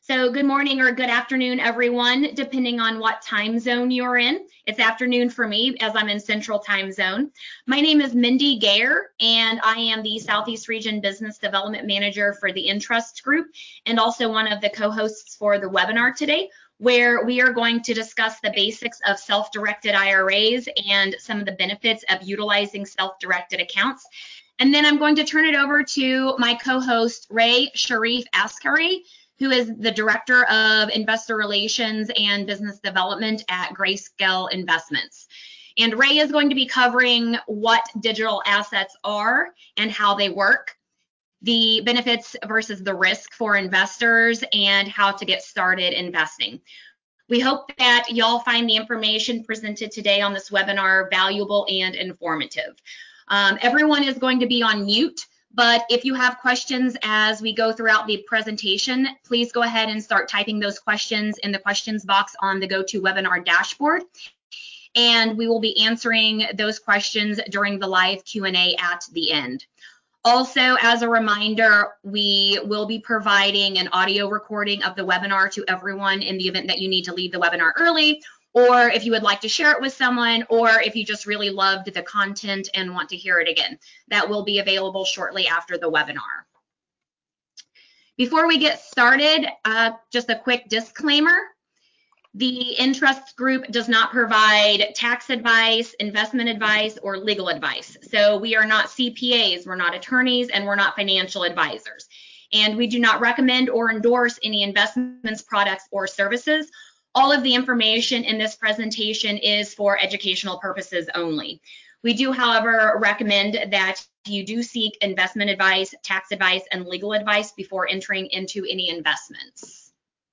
So good morning or good afternoon, everyone, depending on what time zone you're in. It's afternoon for me as I'm in Central Time Zone. My name is Mindy Gayer, and I am the Southeast Region Business Development Manager for the Entrust Group, and also one of the co-hosts for the webinar today, where we are going to discuss the basics of self-directed IRAs and some of the benefits of utilizing self-directed accounts. And then I'm going to turn it over to my co-host, Ray Sharif Askari, who is the Director of Investor Relations and Business Development at Grayscale Investments. And Ray is going to be covering what digital assets are and how they work, the benefits versus the risk for investors, and how to get started investing. We hope that y'all find the information presented today on this webinar valuable and informative. Everyone is going to be on mute, but if you have questions as we go throughout the presentation, please go ahead and start typing those questions in the questions box on the GoToWebinar dashboard. And we will be answering those questions during the live Q&A at the end. Also, as a reminder, we will be providing an audio recording of the webinar to everyone in the event that you need to leave the webinar early, or if you would like to share it with someone, or if you just really loved the content and want to hear it again. That will be available shortly after the webinar. Before we get started, just a quick disclaimer. The Entrust Group does not provide tax advice, investment advice, or legal advice. So we are not CPAs, we're not attorneys, and we're not financial advisors. And we do not recommend or endorse any investments, products, or services. All of the information in this presentation is for educational purposes only. We do, however, recommend that you do seek investment advice, tax advice, and legal advice before entering into any investments.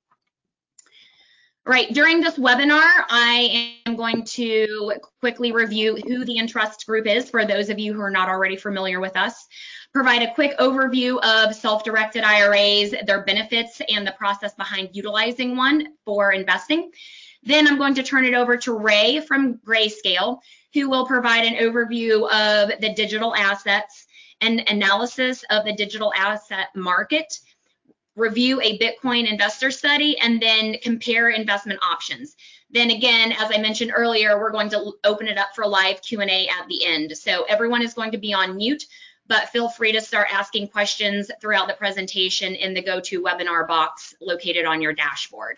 All right, during this webinar, I am going to quickly review who the Entrust Group is for those of you who are not already familiar with us, provide a quick overview of self-directed IRAs, their benefits, and the process behind utilizing one for investing. Then I'm going to turn it over to Ray from Grayscale, who will provide an overview of the digital assets and analysis of the digital asset market, review a Bitcoin investor study, and then compare investment options. Then again, as I mentioned earlier, we're going to open it up for live Q&A at the end. So everyone is going to be on mute, but feel free to start asking questions throughout the presentation in the GoToWebinar box located on your dashboard.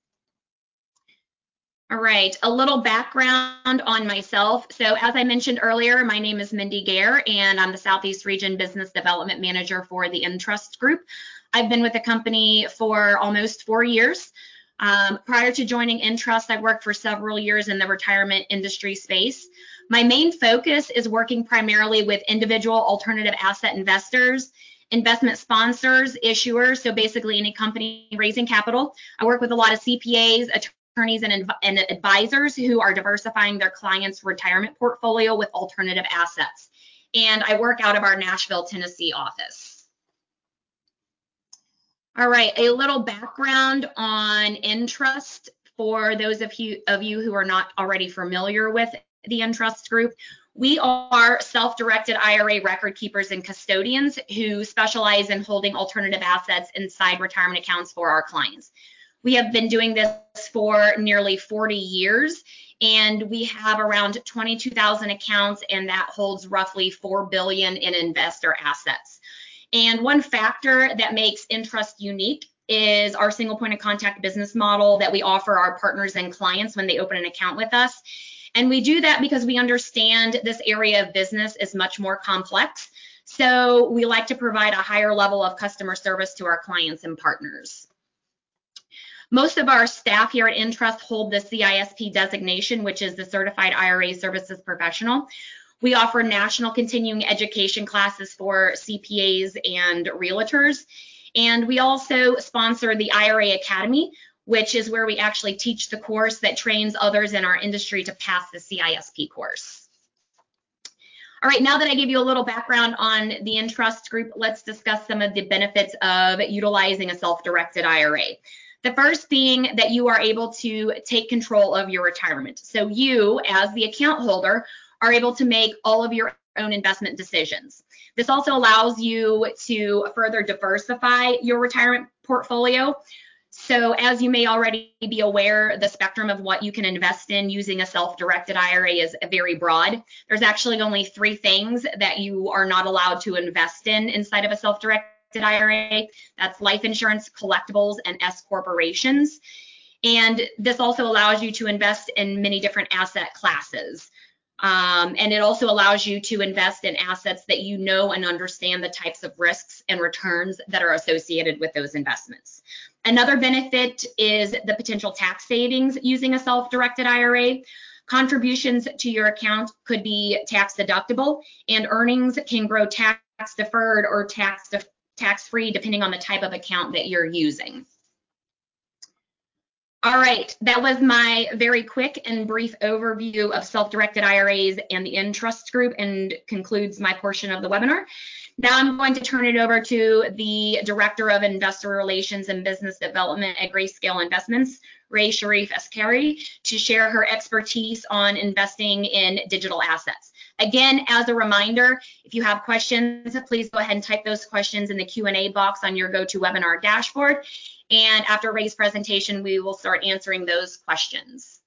All right, a little background on myself. So as I mentioned earlier, my name is Mindy Gayer, and I'm the Southeast Region Business Development Manager for the Entrust Group. I've been with the company for almost 4 years. Prior to joining Entrust, I worked for several years in the retirement industry space. My main focus is working primarily with individual alternative asset investors, investment sponsors, issuers, so basically any company raising capital. I work with a lot of CPAs, attorneys, and advisors who are diversifying their clients' retirement portfolio with alternative assets. And I work out of our Nashville, Tennessee office. All right, a little background on Entrust for those of you who are not already familiar with the Entrust Group. We are self-directed IRA record keepers and custodians who specialize in holding alternative assets inside retirement accounts for our clients. We have been doing this for nearly 40 years, and we have around 22,000 accounts, and that holds roughly $4 billion in investor assets. And one factor that makes Entrust unique is our single point of contact business model that we offer our partners and clients when they open an account with us. And we do that because we understand this area of business is much more complex. So we like to provide a higher level of customer service to our clients and partners. Most of our staff here at Entrust hold the CISP designation, which is the Certified IRA Services Professional. We offer national continuing education classes for CPAs and realtors. And we also sponsor the IRA Academy, which is where we actually teach the course that trains others in our industry to pass the CISP course. All right, now that I gave you a little background on the Entrust Group, let's discuss some of the benefits of utilizing a self-directed IRA. The first being that you are able to take control of your retirement. So you, as the account holder, are able to make all of your own investment decisions. This also allows you to further diversify your retirement portfolio. So as you may already be aware, the spectrum of what you can invest in using a self-directed IRA is very broad. There's actually only 3 things that you are not allowed to invest in inside of a self-directed IRA. That's life insurance, collectibles, and S corporations. And this also allows you to invest in many different asset classes. And it also allows you to invest in assets that you know and understand the types of risks and returns that are associated with those investments. Another benefit is the potential tax savings using a self-directed IRA. Contributions to your account could be tax deductible, and earnings can grow tax deferred or tax free depending on the type of account that you're using. All right, that was my very quick and brief overview of self-directed IRAs and the Entrust Group, and concludes my portion of the webinar. Now I'm going to turn it over to the Director of Investor Relations and Business Development at Grayscale Investments, Ray Sharif Askari, to share her expertise on investing in digital assets. Again, as a reminder, if you have questions, please go ahead and type those questions in the Q&A box on your GoToWebinar dashboard. And after Ray's presentation, we will start answering those questions.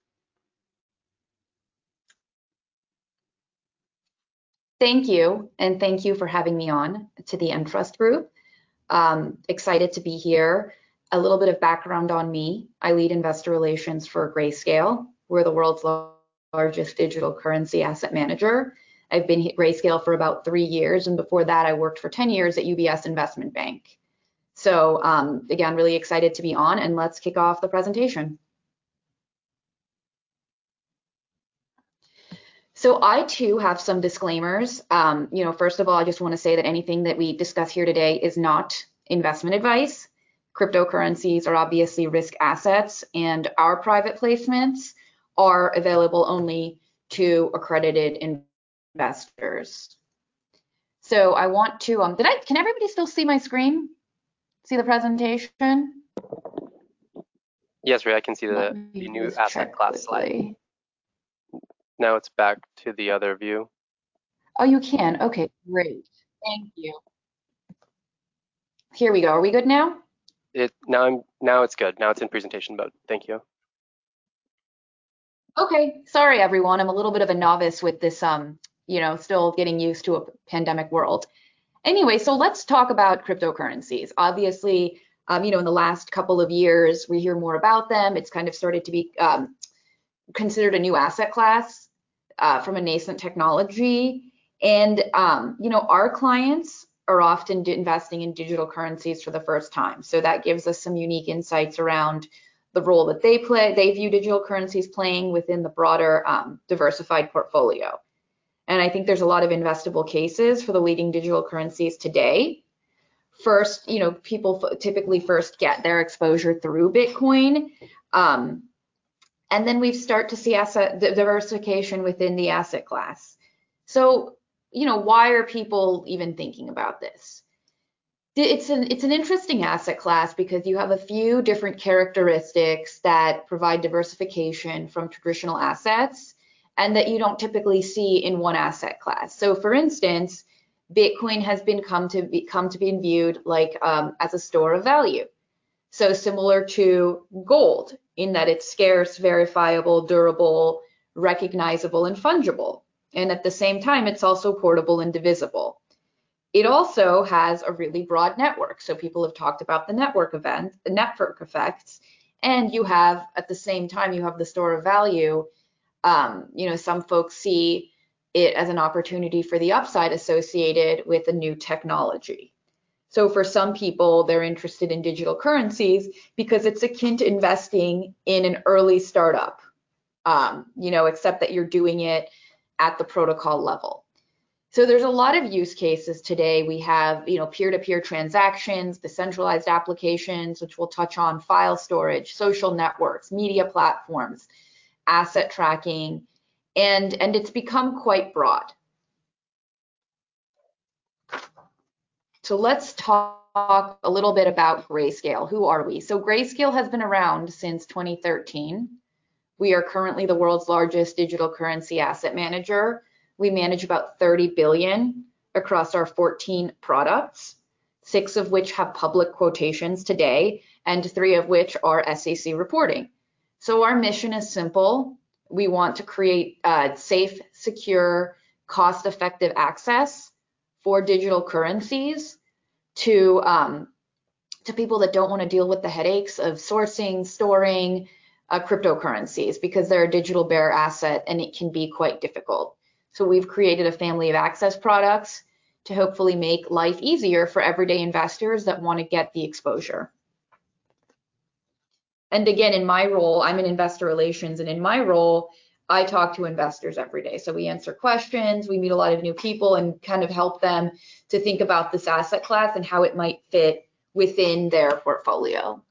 Thank you, and thank you for having me on to the Entrust Group. Excited to be here. A little bit of background on me. I lead investor relations for Grayscale. We're the world's largest digital currency asset manager. I've been at Grayscale for about 3 years, and before that I worked for 10 years at UBS Investment Bank. So again, really excited to be on, and let's kick off the presentation. So I too have some disclaimers. First of all, I just want to say that anything that we discuss here today is not investment advice. Cryptocurrencies are obviously risk assets, and our private placements are available only to accredited investors. So I want to, can everybody still see my screen? See the presentation? Yes, Ray, I can see the new asset class slide. Now it's back to the other view. Oh, you can? Okay, great. Thank you. Here we go. Are we good now? Now it's good. Now it's in presentation mode. Thank you. Okay, sorry everyone. I'm a little bit of a novice with this, still getting used to a pandemic world. Anyway, so let's talk about cryptocurrencies. Obviously, in the last couple of years, we hear more about them. It's kind of started to be considered a new asset class from a nascent technology. And, our clients are often investing in digital currencies for the first time. So that gives us some unique insights around the role that they view digital currencies playing within the broader diversified portfolio. And I think there's a lot of investable cases for the leading digital currencies today. First, people typically first get their exposure through Bitcoin. And then we start to see asset diversification within the asset class. So, why are people even thinking about this? It's an interesting asset class because you have a few different characteristics that provide diversification from traditional assets and that you don't typically see in one asset class. So for instance, Bitcoin has come to be viewed like as a store of value. So similar to gold in that it's scarce, verifiable, durable, recognizable, and fungible. And at the same time, it's also portable and divisible. It also has a really broad network. So people have talked about the network effects, and you have, at the same time, you have the store of value. Some folks see it as an opportunity for the upside associated with a new technology. So for some people, they're interested in digital currencies because it's akin to investing in an early startup, except that you're doing it at the protocol level. So there's a lot of use cases today. We have, peer-to-peer transactions, decentralized applications, which we'll touch on, file storage, social networks, media platforms, asset tracking, and it's become quite broad. So let's talk a little bit about Grayscale. Who are we? So Grayscale has been around since 2013. We are currently the world's largest digital currency asset manager. We manage about 30 billion across our 14 products. 6 of which have public quotations today, and 3 of which are SEC reporting. So our mission is simple. We want to create safe, secure, cost-effective access for digital currencies to people that don't want to deal with the headaches of sourcing, storing cryptocurrencies, because they're a digital bearer asset and it can be quite difficult. So we've created a family of access products to hopefully make life easier for everyday investors that want to get the exposure. And again, in my role, I'm in investor relations, and in my role, I talk to investors every day. So we answer questions, we meet a lot of new people and kind of help them to think about this asset class and how it might fit within their portfolio.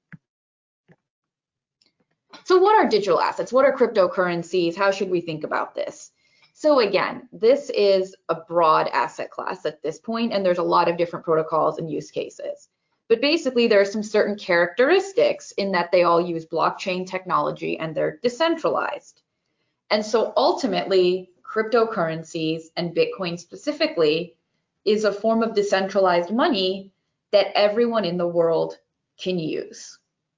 So what are digital assets? What are cryptocurrencies? How should we think about this? So again, this is a broad asset class at this point, and there's a lot of different protocols and use cases. But basically, there are some certain characteristics in that they all use blockchain technology and they're decentralized. And so ultimately, cryptocurrencies, and Bitcoin specifically, is a form of decentralized money that everyone in the world can use.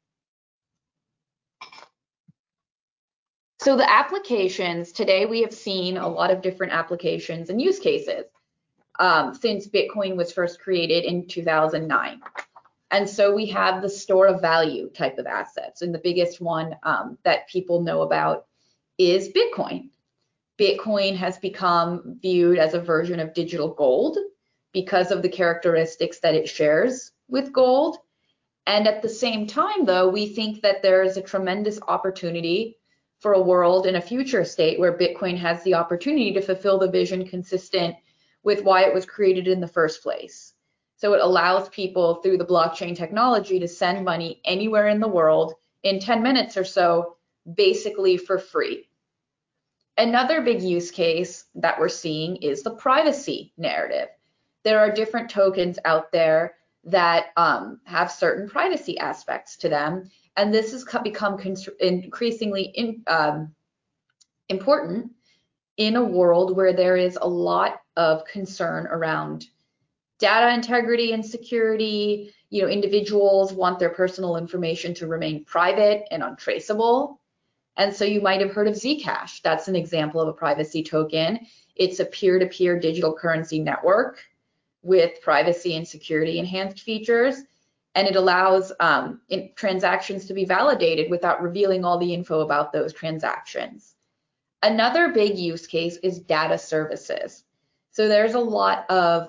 So the applications, today we have seen a lot of different applications and use cases since Bitcoin was first created in 2009. And so we have the store of value type of assets. And the biggest one that people know about is Bitcoin. Bitcoin has become viewed as a version of digital gold because of the characteristics that it shares with gold. And at the same time, though, we think that there is a tremendous opportunity for a world in a future state where Bitcoin has the opportunity to fulfill the vision consistent with why it was created in the first place. So it allows people through the blockchain technology to send money anywhere in the world in 10 minutes or so, basically for free. Another big use case that we're seeing is the privacy narrative. There are different tokens out there that have certain privacy aspects to them, and this has become increasingly important in a world where there is a lot of concern around data integrity and security. You know, individuals want their personal information to remain private and untraceable. And so you might have heard of Zcash. That's an example of a privacy token. It's a peer-to-peer digital currency network with privacy and security enhanced features. And it allows transactions to be validated without revealing all the info about those transactions. Another big use case is data services. So there's a lot of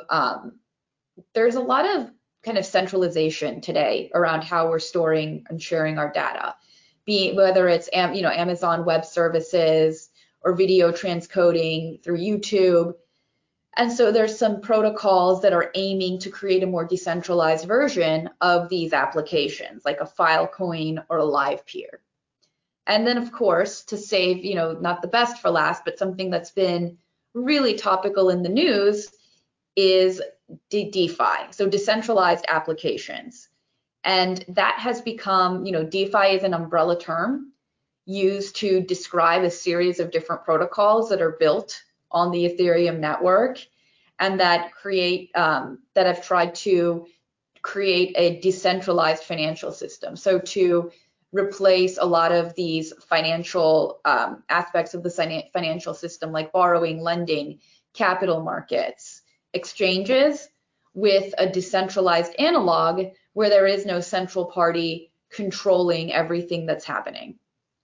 kind of centralization today around how we're storing and sharing our data, whether it's Amazon Web Services or video transcoding through YouTube. And so there's some protocols that are aiming to create a more decentralized version of these applications, like a Filecoin or a LivePeer. And then, of course, to save, not the best for last, but something that's been really topical in the news is DeFi, so decentralized applications. And that has become, DeFi is an umbrella term used to describe a series of different protocols that are built on the Ethereum network and that have tried to create a decentralized financial system. So to replace a lot of these financial aspects of the financial system, like borrowing, lending, capital markets, exchanges, with a decentralized analog where there is no central party controlling everything that's happening.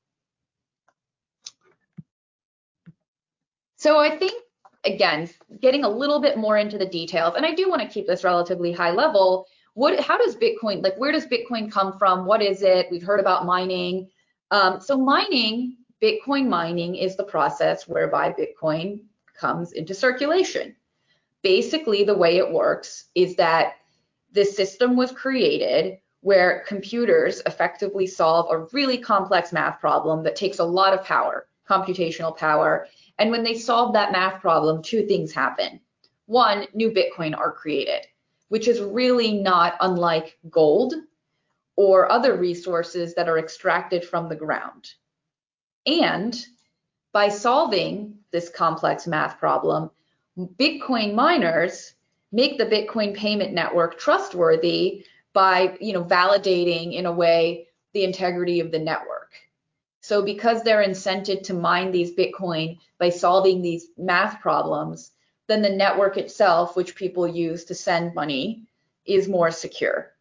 So I think, again, getting a little bit more into the details, and I do want to keep this relatively high level. How does Bitcoin, where does Bitcoin come from? What is it? We've heard about mining. So Bitcoin mining is the process whereby Bitcoin comes into circulation. Basically, the way it works is that this system was created where computers effectively solve a really complex math problem that takes a lot of power, computational power. And when they solve that math problem, two things happen. One, new Bitcoin are created, which is really not unlike gold or other resources that are extracted from the ground. And by solving this complex math problem, Bitcoin miners make the Bitcoin payment network trustworthy by, validating in a way the integrity of the network. So because they're incented to mine these Bitcoin by solving these math problems, then the network itself, which people use to send money, is more secure.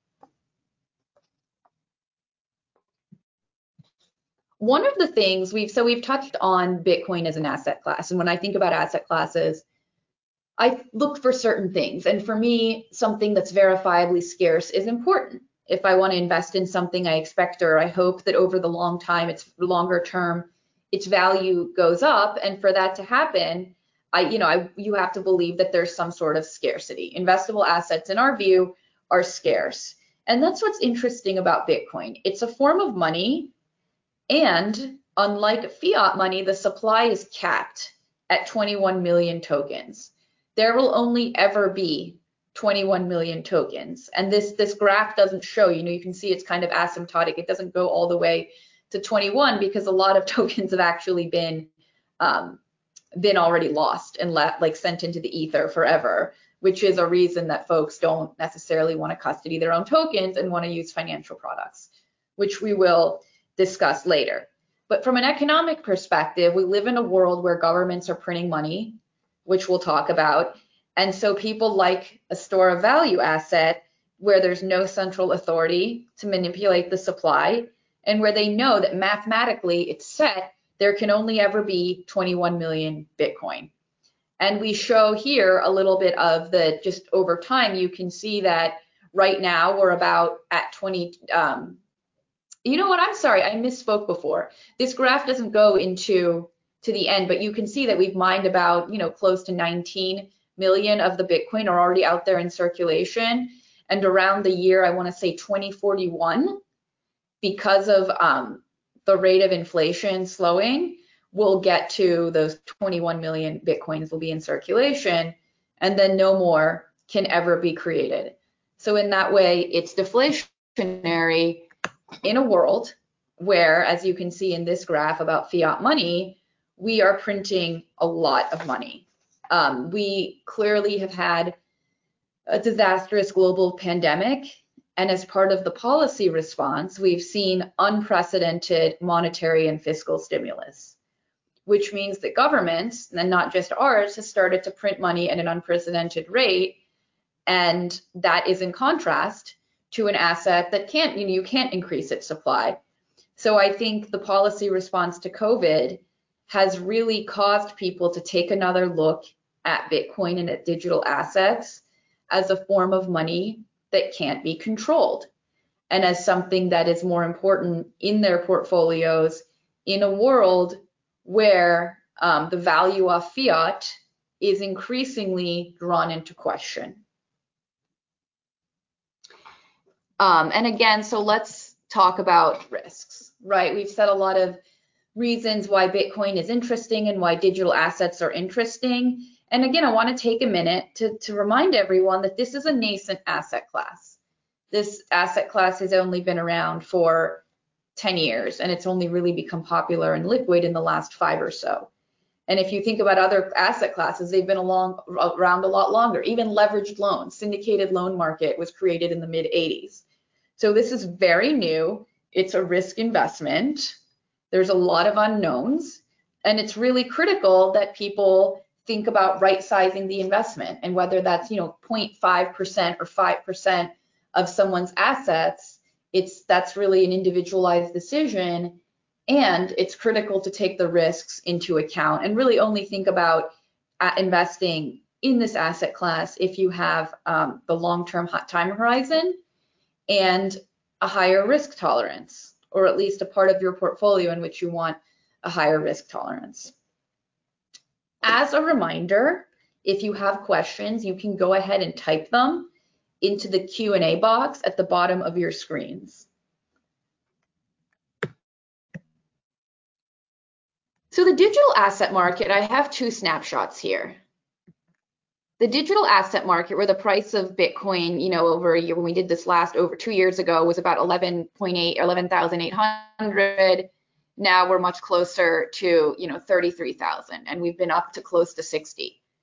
One of the things we've touched on Bitcoin as an asset class. And when I think about asset classes, I look for certain things. And for me, something that's verifiably scarce is important. If I want to invest in something, I expect or I hope that over the longer term, its value goes up. And for that to happen, you have to believe that there's some sort of scarcity. Investable assets, in our view, are scarce. And that's what's interesting about Bitcoin. It's a form of money, and unlike fiat money, the supply is capped at 21 million tokens. There will only ever be 21 million tokens. And this graph doesn't show, you can see it's kind of asymptotic. It doesn't go all the way to 21 because a lot of tokens have actually been already lost and sent into the ether forever, which is a reason that folks don't necessarily want to custody their own tokens and want to use financial products, which we will discuss later. But from an economic perspective, we live in a world where governments are printing money, which we'll talk about. And so people like a store of value asset where there's no central authority to manipulate the supply, and where they know that mathematically it's set, there can only ever be 21 million Bitcoin. And we show here a little bit of just over time, you can see that right now we're about at 20, you know what, I'm sorry, I misspoke before. This graph doesn't go to the end, but you can see that we've mined about, close to 19 million of the Bitcoin are already out there in circulation. And around the year, I want to say 2041, because of the rate of inflation slowing, we'll get to those 21 million Bitcoins will be in circulation, and then no more can ever be created. So in that way, it's deflationary in a world where, as you can see in this graph about fiat money, we are printing a lot of money. We clearly have had a disastrous global pandemic, and as part of the policy response, we've seen unprecedented monetary and fiscal stimulus, which means that governments, and not just ours, has started to print money at an unprecedented rate, and that is in contrast to an asset that you can't increase its supply. So I think the policy response to COVID has really caused people to take another look at Bitcoin and at digital assets as a form of money that can't be controlled, and as something that is more important in their portfolios in a world where the value of fiat is increasingly drawn into question. And again, so let's talk about risks, right? We've said a lot of reasons why Bitcoin is interesting and why digital assets are interesting. And again, I want to take a minute to remind everyone that this is a nascent asset class. This asset class has only been around for 10 years, and it's only really become popular and liquid in the last 5 or so. And if you think about other asset classes, they've been around a lot longer. Even leveraged loans, syndicated loan market was created in the mid 80s. So this is very new. It's a risk investment. There's a lot of unknowns, and it's really critical that people think about right sizing the investment, and whether that's 0.5% or 5% of someone's assets, that's really an individualized decision, and it's critical to take the risks into account and really only think about investing in this asset class if you have the long-term time horizon and a higher risk tolerance, or at least a part of your portfolio in which you want a higher risk tolerance. As a reminder, if you have questions, you can go ahead and type them into the Q&A box at the bottom of your screens. So the digital asset market, I have 2 snapshots here. The digital asset market, where the price of Bitcoin, over a year, when we did this last over 2 years ago, was about 11,800. Now we're much closer to 33,000, and we've been up to close to 60.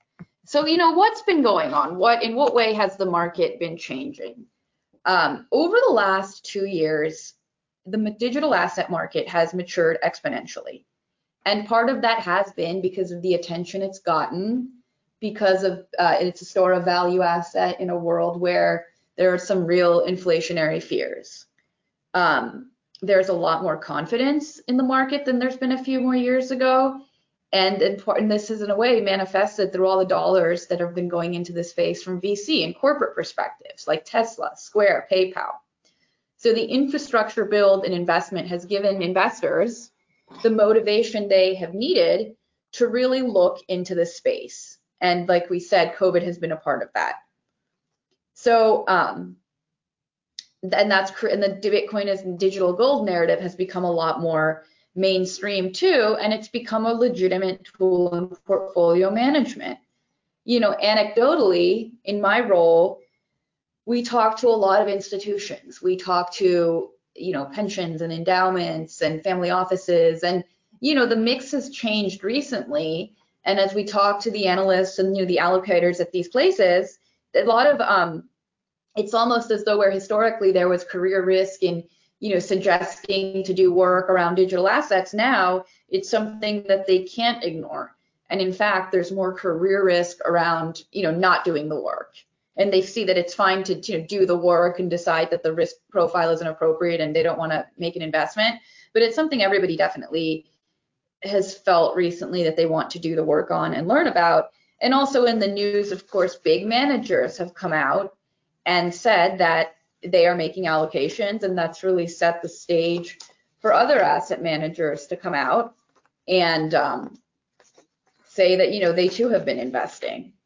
So, what's been going on? In what way has the market been changing? Over the last 2 years, the digital asset market has matured exponentially. And part of that has been because of the attention it's gotten, because of it's a store of value asset in a world where there are some real inflationary fears. There's a lot more confidence in the market than there's been a few more years ago. And this is in a way manifested through all the dollars that have been going into this space from VC and corporate perspectives like Tesla, Square, PayPal. So the infrastructure build and investment has given investors the motivation they have needed to really look into this space. And like we said, COVID has been a part of that. So, and the Bitcoin as digital gold narrative has become a lot more mainstream too, and it's become a legitimate tool in portfolio management. Anecdotally, in my role, we talk to a lot of institutions. We talk to, pensions and endowments and family offices, and, the mix has changed recently. And as we talk to the analysts and, the allocators at these places, a lot of, it's almost as though where historically there was career risk in, suggesting to do work around digital assets, now it's something that they can't ignore. And in fact, there's more career risk around, not doing the work. And they see that it's fine to do the work and decide that the risk profile isn't appropriate and they don't want to make an investment. But it's something everybody definitely has felt recently that they want to do the work on and learn about. And also in the news, of course, big managers have come out and said that they are making allocations, and that's really set the stage for other asset managers to come out and say that, they too have been investing.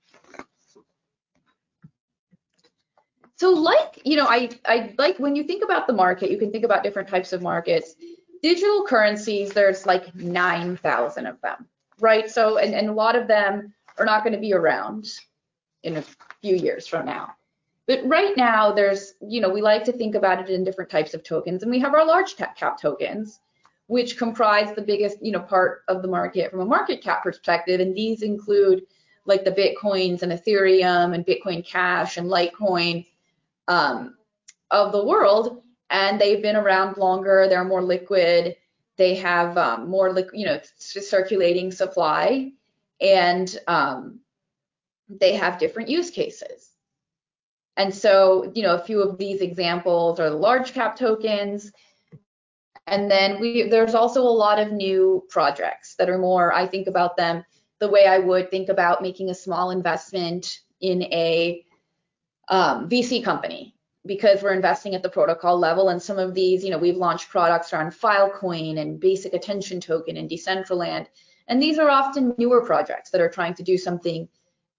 So I like when you think about the market, you can think about different types of markets. Digital currencies, there's like 9,000 of them, right? So, and a lot of them are not going to be around in a few years from now. But right now, there's, we like to think about it in different types of tokens. And we have our large cap tokens, which comprise the biggest, part of the market from a market cap perspective. And these include like the Bitcoins and Ethereum and Bitcoin Cash and Litecoin of the world. And they've been around longer. They're more liquid. They have more, circulating supply. And they have different use cases. And so, a few of these examples are the large cap tokens. And then there's also a lot of new projects that are more, I think about them the way I would think about making a small investment in a VC company, because we're investing at the protocol level. And some of these, we've launched products around Filecoin and Basic Attention Token and Decentraland. And these are often newer projects that are trying to do something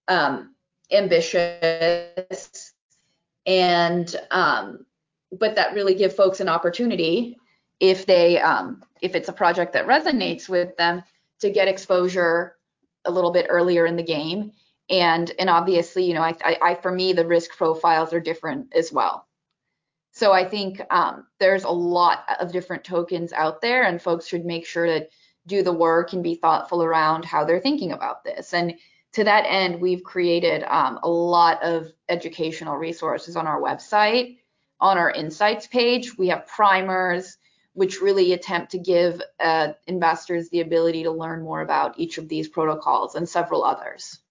ambitious. And but that really give folks an opportunity if it's a project that resonates with them to get exposure a little bit earlier in the game. And obviously, for me, the risk profiles are different as well. So I think there's a lot of different tokens out there, and folks should make sure to do the work and be thoughtful around how they're thinking about this. And to that end, we've created a lot of educational resources on our website. On our insights page, we have primers, which really attempt to give investors the ability to learn more about each of these protocols and several others.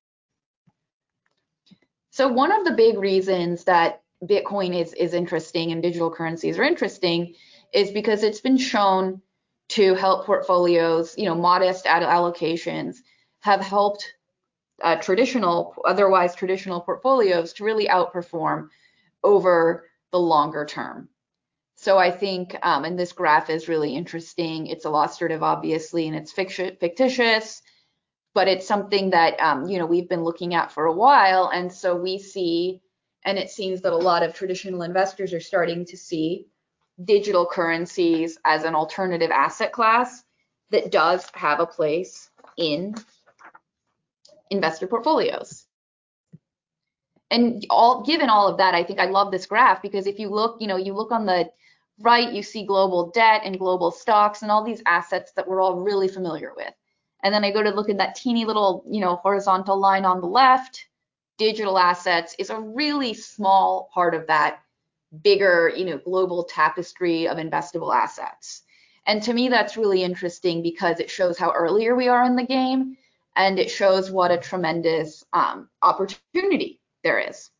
So one of the big reasons that Bitcoin is interesting and digital currencies are interesting is because it's been shown to help portfolios, modest allocations have helped otherwise traditional portfolios to really outperform over the longer term. So I think, and this graph is really interesting. It's illustrative, obviously, and it's fictitious, but it's something that, we've been looking at for a while. And so we see, and it seems that a lot of traditional investors are starting to see digital currencies as an alternative asset class that does have a place in investor portfolios. And given all of that, I think I love this graph, because if you look, you look on the right, you see global debt and global stocks and all these assets that we're all really familiar with. And then I go to look at that teeny little, horizontal line on the left. Digital assets is a really small part of that bigger, global tapestry of investable assets. And to me, that's really interesting because it shows how earlier we are in the game, and it shows what a tremendous opportunity there is.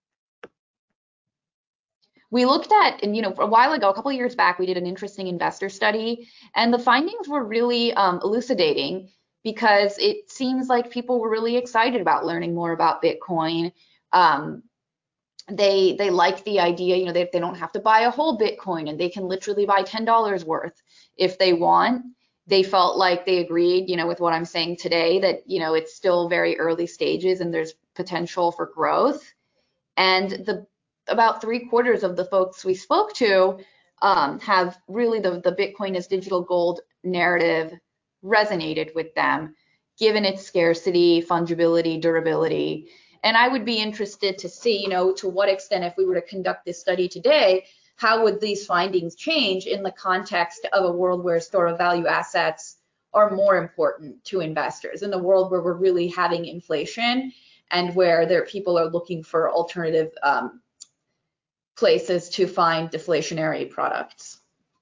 We looked at, and a while ago, a couple of years back, we did an interesting investor study, and the findings were really elucidating because it seems like people were really excited about learning more about Bitcoin. They like the idea, they don't have to buy a whole Bitcoin, and they can literally buy $10 worth if they want. They felt like they agreed, with what I'm saying today, that, it's still very early stages and there's potential for growth. And about 3/4 of the folks we spoke to have really the Bitcoin as digital gold narrative resonated with them, given its scarcity, fungibility, durability. And I would be interested to see, to what extent, if we were to conduct this study today, how would these findings change in the context of a world where store of value assets are more important to investors, in the world where we're really having inflation and where people are looking for alternative places to find deflationary products.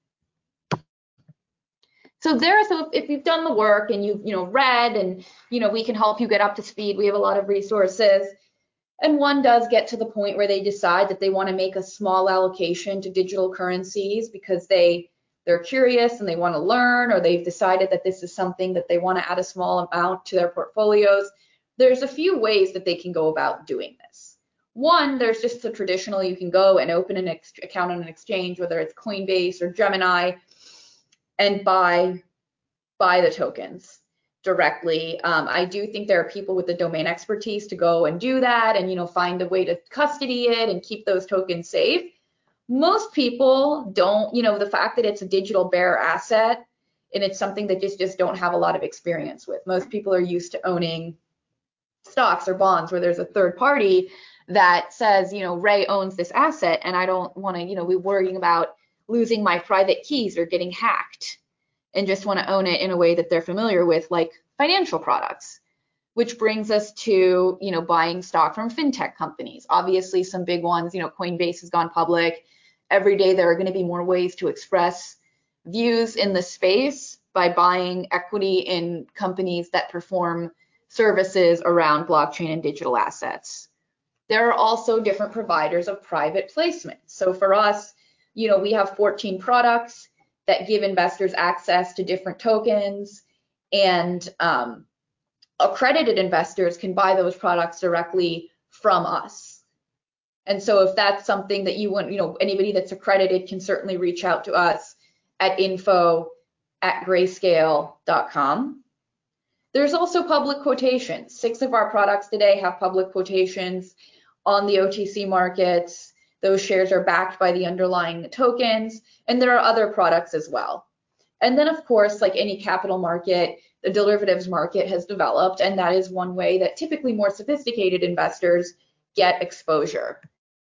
So if you've done the work and you've read, and we can help you get up to speed. We have a lot of resources, and one does get to the point where they decide that they want to make a small allocation to digital currencies because they're curious and they want to learn, or they've decided that this is something that they want to add a small amount to their portfolios. There's a few ways that they can go about doing this. One, there's just the traditional, you can go and open an account on an exchange, whether it's Coinbase or Gemini, and buy the tokens directly. I do think there are people with the domain expertise to go and do that and find a way to custody it and keep those tokens safe. Most people don't, the fact that it's a digital bearer asset and it's something that just don't have a lot of experience with. Most people are used to owning stocks or bonds where there's a third party that says, Ray owns this asset and I don't want to, be worrying about losing my private keys or getting hacked, and just want to own it in a way that they're familiar with, like financial products. Which brings us to, buying stock from fintech companies. Obviously, some big ones, Coinbase has gone public. Every day there are going to be more ways to express views in the space by buying equity in companies that perform services around blockchain and digital assets. There are also different providers of private placement. So for us, we have 14 products that give investors access to different tokens, and accredited investors can buy those products directly from us. And so if that's something that you want, anybody that's accredited can certainly reach out to us at info@grayscale.com. There's also public quotations. 6 of our products today have public quotations on the OTC markets. Those shares are backed by the underlying tokens, and there are other products as well. And then, of course, like any capital market, the derivatives market has developed, and that is one way that typically more sophisticated investors get exposure.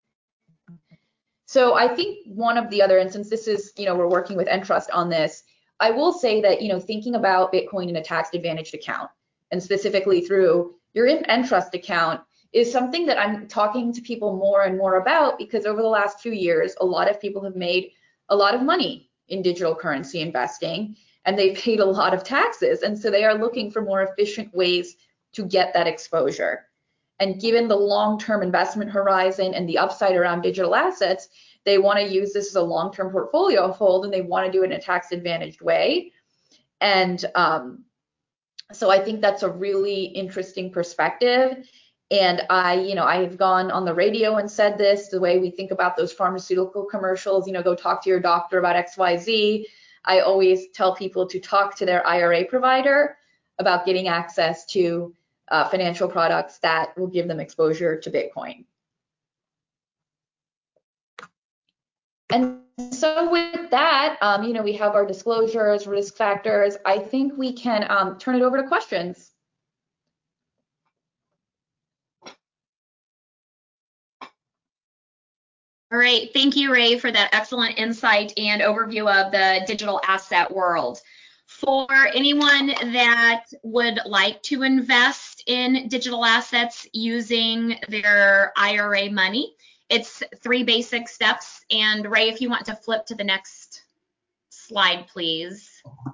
So I think one of the other, and since this is, we're working with Entrust on this, I will say that, thinking about Bitcoin in a tax-advantaged account, and specifically through your Entrust account, is something that I'm talking to people more and more about, because over the last few years, a lot of people have made a lot of money in digital currency investing, and they paid a lot of taxes. And so they are looking for more efficient ways to get that exposure. And given the long-term investment horizon and the upside around digital assets, they want to use this as a long-term portfolio hold, and they want to do it in a tax-advantaged way. And so I think that's a really interesting perspective. And I've gone on the radio and said this, the way we think about those pharmaceutical commercials, go talk to your doctor about XYZ. I always tell people to talk to their IRA provider about getting access to financial products that will give them exposure to Bitcoin. And so with that, we have our disclosures, risk factors. I think we can turn it over to questions. All right, thank you, Ray, for that excellent insight and overview of the digital asset world. For anyone that would like to invest in digital assets using their IRA money, it's 3 basic steps. And Ray, if you want to flip to the next slide, please.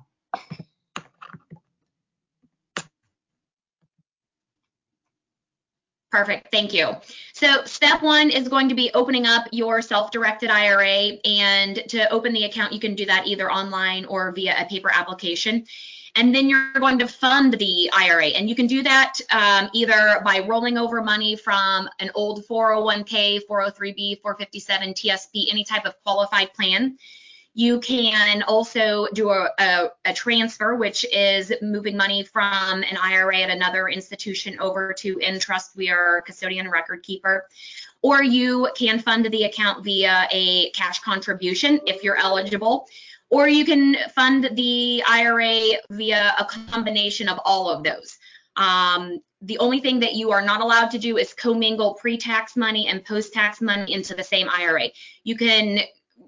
Perfect, thank you. So step 1 is going to be opening up your self-directed IRA, and to open the account, you can do that either online or via a paper application. And then you're going to fund the IRA, and you can do that either by rolling over money from an old 401k, 403b, 457, TSP, any type of qualified plan. You can also do a transfer, which is moving money from an IRA at another institution over to Entrust. We are custodian record keeper. Or you can fund the account via a cash contribution if you're eligible. Or you can fund the IRA via a combination of all of those. The only thing that you are not allowed to do is commingle pre-tax money and post-tax money into the same IRA. You can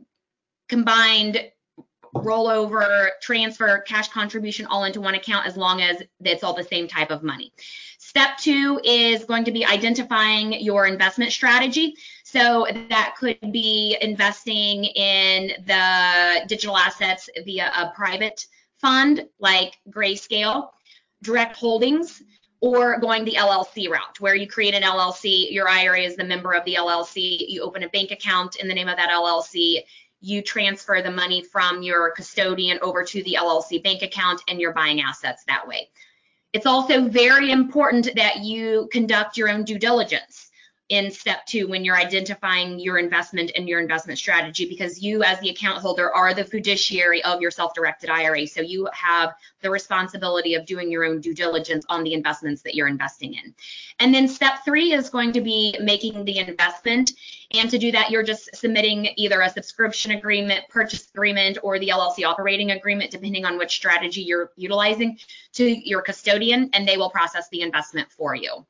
combined rollover, transfer, cash contribution all into one account as long as it's all the same type of money. Step 2 is going to be identifying your investment strategy. So that could be investing in the digital assets via a private fund like Grayscale, direct holdings, or going the LLC route, where you create an LLC, your IRA is the member of the LLC, you open a bank account in the name of that LLC, you transfer the money from your custodian over to the LLC bank account, and you're buying assets that way. It's also very important that you conduct your own due diligence in step 2 when you're identifying your investment and your investment strategy, because you as the account holder are the fiduciary of your self-directed IRA. So you have the responsibility of doing your own due diligence on the investments that you're investing in. And then step 3 is going to be making the investment. And to do that, you're just submitting either a subscription agreement, purchase agreement, or the LLC operating agreement, depending on which strategy you're utilizing, to your custodian, and they will process the investment for you.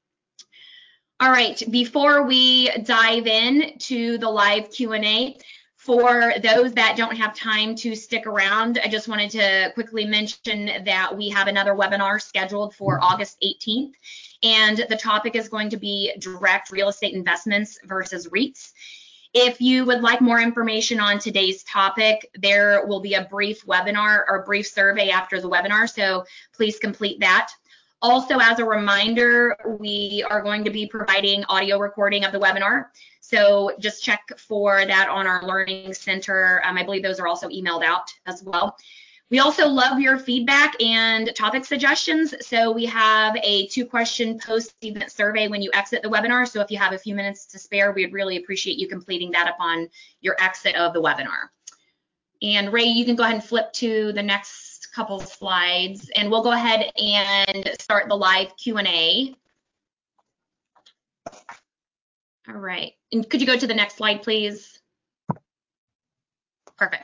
All right, before we dive in to the live Q&A, for those that don't have time to stick around, I just wanted to quickly mention that we have another webinar scheduled for August 18th, and the topic is going to be direct real estate investments versus REITs. If you would like more information on today's topic, there will be a brief webinar or brief survey after the webinar, so please complete that. Also, as a reminder, we are going to be providing audio recording of the webinar. So just check for that on our Learning Center. I believe those are also emailed out as well. We also love your feedback and topic suggestions. So we have a 2-question post-event survey when you exit the webinar. So if you have a few minutes to spare, we'd really appreciate you completing that upon your exit of the webinar. And Ray, you can go ahead and flip to the next couple slides, and we'll go ahead and start the live Q&A. All right, and could you go to the next slide, please? Perfect.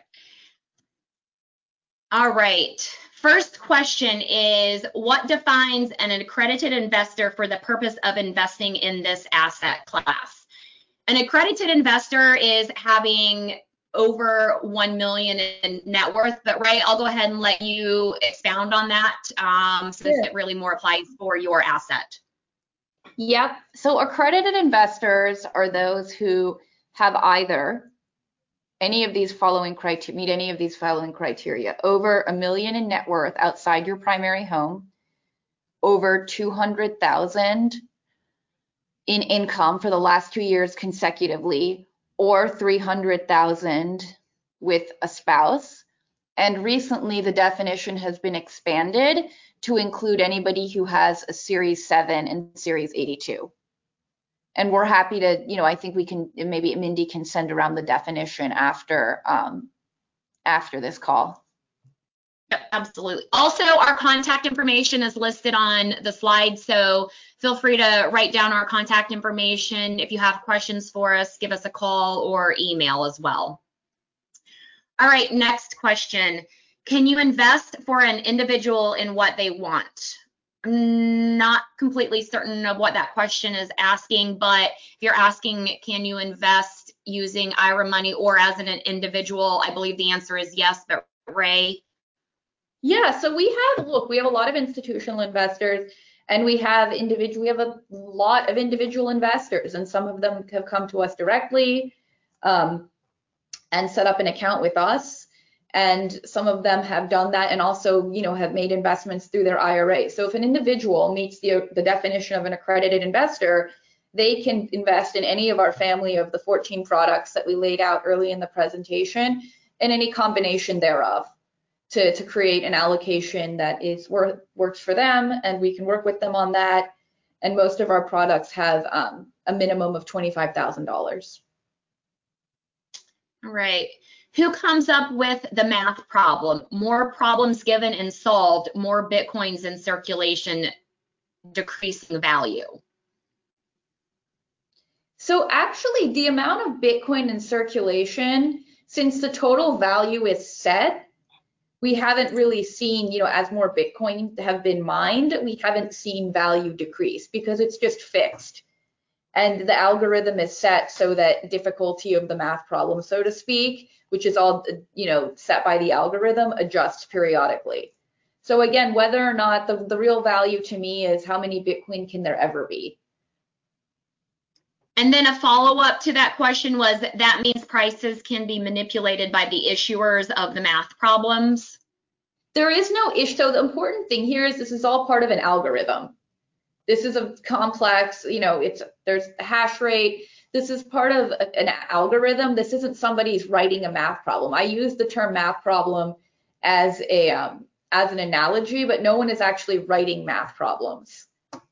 All right, first question is, what defines an accredited investor for the purpose of investing in this asset class? An accredited investor is having over 1 million in net worth, but Ray, I'll go ahead and let you expound on that since it really more applies for your asset. Yep. So accredited investors are those who have either any of these following criteria, meet any of these following criteria: over 1 million in net worth outside your primary home, over 200,000 in income for the last 2 years consecutively, or 300,000 with a spouse. And recently the definition has been expanded to include anybody who has a Series 7 and Series 82. And we're happy to, I think we can, maybe Mindy can send around the definition after this call. Yep, absolutely. Also, our contact information is listed on the slide, so feel free to write down our contact information. If you have questions for us, give us a call or email as well. All right, next question. Can you invest for an individual in what they want? I'm not completely certain of what that question is asking, but if you're asking, can you invest using IRA money or as an individual, I believe the answer is yes, but Ray? Yeah, so we have a lot of institutional investors, and we have a lot of individual investors, and some of them have come to us directly and set up an account with us, and some of them have done that and also, have made investments through their IRA. So if an individual meets the definition of an accredited investor, they can invest in any of our family of the 14 products that we laid out early in the presentation, and any combination thereof, to create an allocation that works for them, and we can work with them on that. And most of our products have a minimum of $25,000. All right. Who comes up with the math problem? More problems given and solved, more Bitcoins in circulation, decreasing value. So actually, the amount of Bitcoin in circulation, since the total value is set, we haven't really seen, as more Bitcoin have been mined, we haven't seen value decrease because it's just fixed. And the algorithm is set so that difficulty of the math problem, so to speak, which is all, set by the algorithm, adjusts periodically. So again, whether or not the real value to me is how many Bitcoin can there ever be? And then a follow-up to that question was that means prices can be manipulated by the issuers of the math problems? There is no issue. So the important thing here is this is all part of an algorithm. This is a complex, there's a hash rate. This is part of an algorithm. This isn't somebody's writing a math problem. I use the term math problem as an analogy, but no one is actually writing math problems.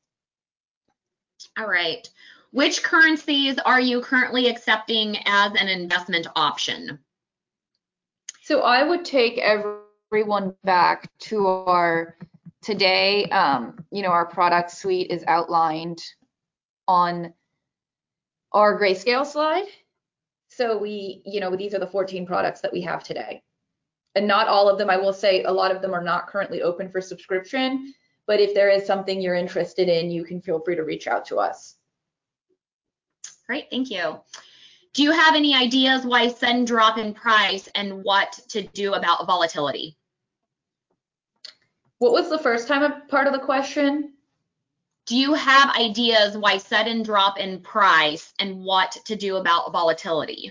All right. Which currencies are you currently accepting as an investment option? So I would take everyone back to our today, our product suite is outlined on our grayscale slide. So these are the 14 products that we have today. And not all of them, I will say a lot of them are not currently open for subscription, but if there is something you're interested in, you can feel free to reach out to us. Great, thank you. Do you have any ideas why sudden drop in price and what to do about volatility? What was the first part of the question? Do you have ideas why sudden drop in price and what to do about volatility?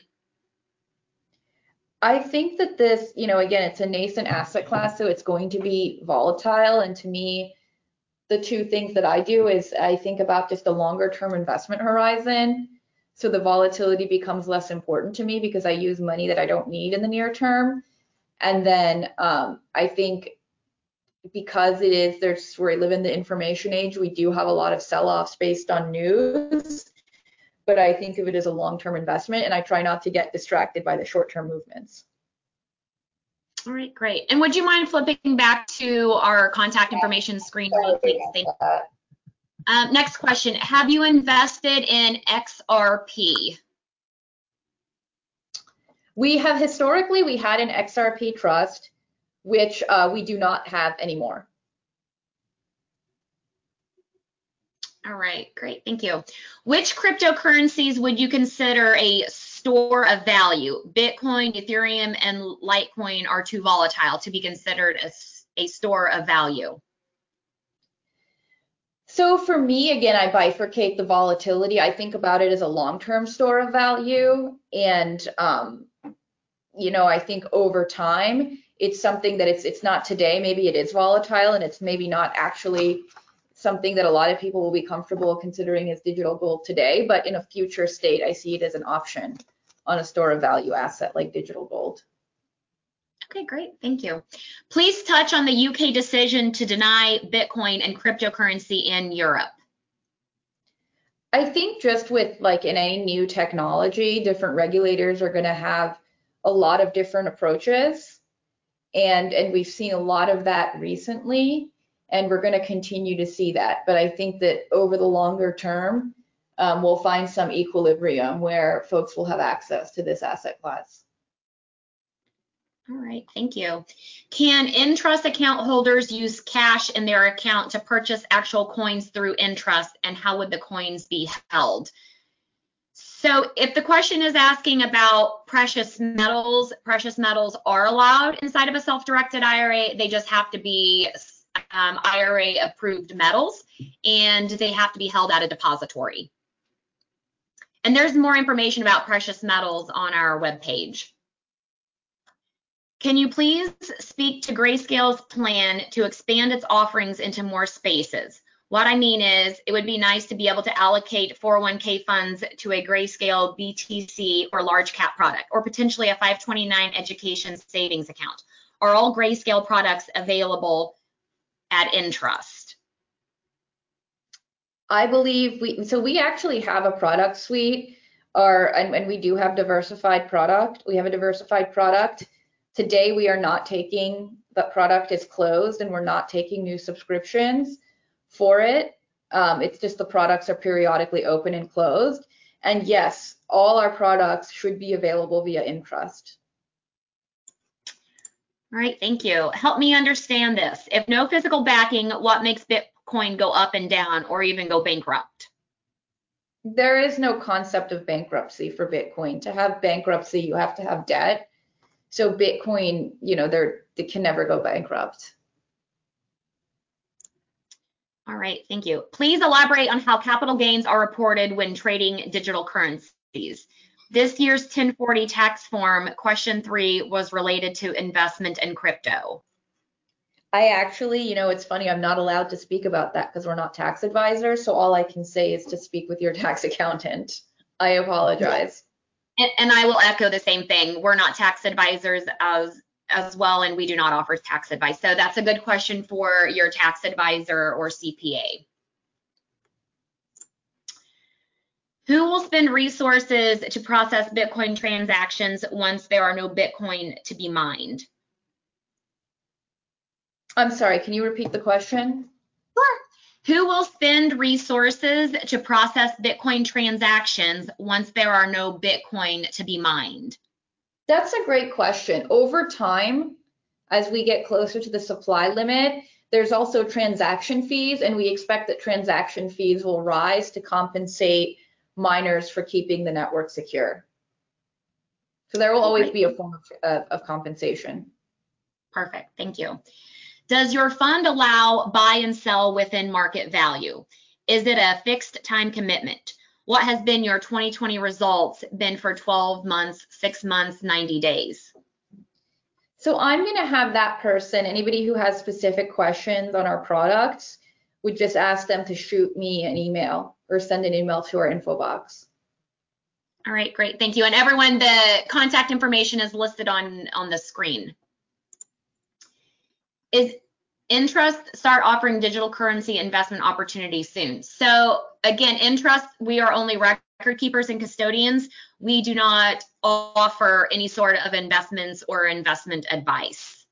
I think that this, again, it's a nascent asset class, so it's going to be volatile. And to me, the two things that I do is I think about just a longer term investment horizon. So the volatility becomes less important to me because I use money that I don't need in the near term. And then I think because we live in the information age, we do have a lot of sell-offs based on news, but I think of it as a long-term investment, and I try not to get distracted by the short-term movements. All right, great. And would you mind flipping back to our contact information screen really quick? Thank you. Next question, have you invested in XRP? We had an XRP trust, which we do not have anymore. All right, great, thank you. Which cryptocurrencies would you consider a store of value? Bitcoin, Ethereum, and Litecoin are too volatile to be considered a store of value. So for me, again, I bifurcate the volatility. I think about it as a long-term store of value. And, I think over time, it's something that it's not today. Maybe it is volatile and it's maybe not actually something that a lot of people will be comfortable considering as digital gold today. But in a future state, I see it as an option on a store of value asset like digital gold. Okay, great, thank you. Please touch on the UK decision to deny Bitcoin and cryptocurrency in Europe. I think just with in any new technology, different regulators are going to have a lot of different approaches. And we've seen a lot of that recently, and we're going to continue to see that. But I think that over the longer term, we'll find some equilibrium where folks will have access to this asset class. All right, thank you. Can Entrust account holders use cash in their account to purchase actual coins through Entrust, and how would the coins be held? So if the question is asking about precious metals are allowed inside of a self-directed IRA. They just have to be IRA approved metals, and they have to be held at a depository. And there's more information about precious metals on our webpage. Can you please speak to Grayscale's plan to expand its offerings into more spaces? What I mean is, it would be nice to be able to allocate 401k funds to a Grayscale BTC or large cap product, or potentially a 529 education savings account. Are all Grayscale products available at Entrust? I believe we actually have a product suite, and we do have diversified product. We have a diversified product. Today we are not taking, that product is closed and we're not taking new subscriptions for it. It's just the products are periodically open and closed. And yes, all our products should be available via Entrust. All right, thank you. Help me understand this. If no physical backing, what makes Bitcoin go up and down or even go bankrupt? There is no concept of bankruptcy for Bitcoin. To have bankruptcy, you have to have debt. So Bitcoin, they can never go bankrupt. All right, thank you. Please elaborate on how capital gains are reported when trading digital currencies. This year's 1040 tax form, question 3, was related to investment in crypto. I actually, it's funny, I'm not allowed to speak about that because we're not tax advisors. So all I can say is to speak with your tax accountant. I apologize. And I will echo the same thing. We're not tax advisors as well, and we do not offer tax advice. So that's a good question for your tax advisor or CPA. Who will spend resources to process Bitcoin transactions once there are no Bitcoin to be mined? I'm sorry, can you repeat the question? Sure. Who will spend resources to process Bitcoin transactions once there are no Bitcoin to be mined? That's a great question. Over time, as we get closer to the supply limit, there's also transaction fees, and we expect that transaction fees will rise to compensate miners for keeping the network secure. So there will always be a form of compensation. Perfect, thank you. Does your fund allow buy and sell within market value? Is it a fixed time commitment? What has been your 2020 results been for 12 months, 6 months, 90 days? So I'm going to have that person, anybody who has specific questions on our products, would just ask them to shoot me an email or send an email to our info box. All right, great, thank you. And everyone, the contact information is listed on the screen. Is Entrust start offering digital currency investment opportunities soon? So again, Entrust, we are only record keepers and custodians. We do not offer any sort of investments or investment advice.